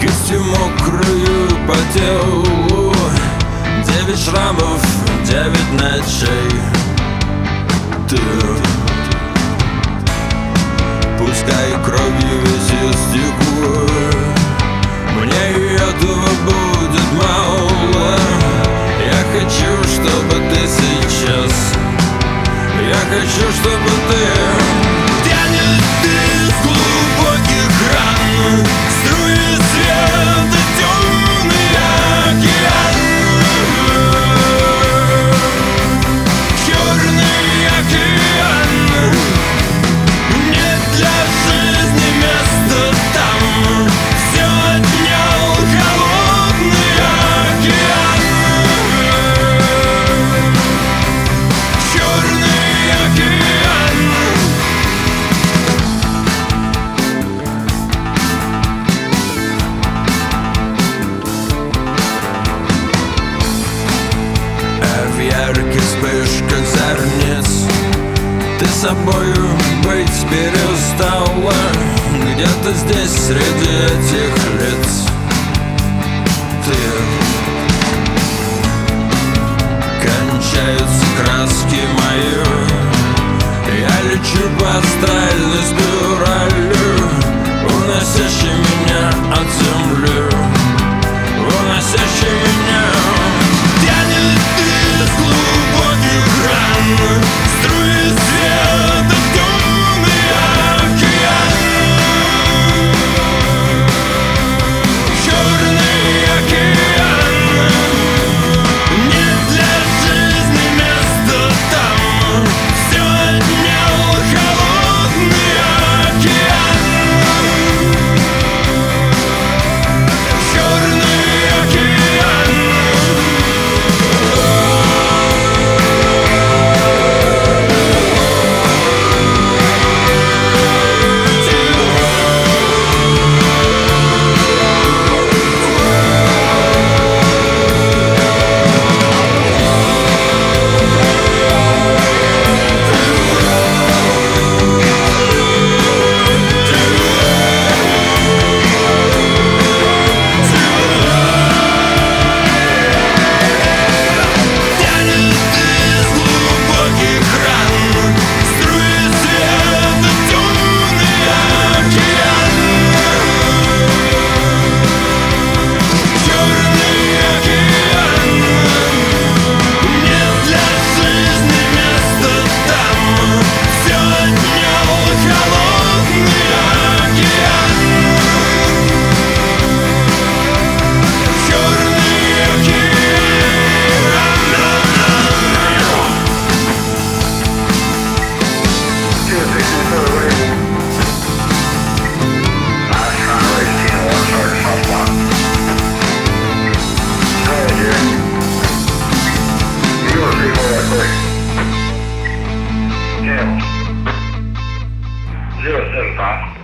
Кисти мокрые по телу, 9 шрамов, 9 ночей. Ты пускай кровью весь истеку, мне этого будет мало. Я хочу, чтобы ты сейчас, я хочу, чтобы ты тянет из глубоких ран струи света, темный океан, черный океан. Нет для жизни места там, все отнял холодный океан, черный океан. В ярких вспышках зорниц ты собою быть перестала. Где-то здесь среди этих лиц ты. Кончаются краски мои, я лечу по астральной спирали, уносящей меня от земли, уносящей меня. Тянет из глубоких ран струи света, темный океан, черный океан. Нет для жизни места там, все отнял холодный океан, черный океан. Channel 075.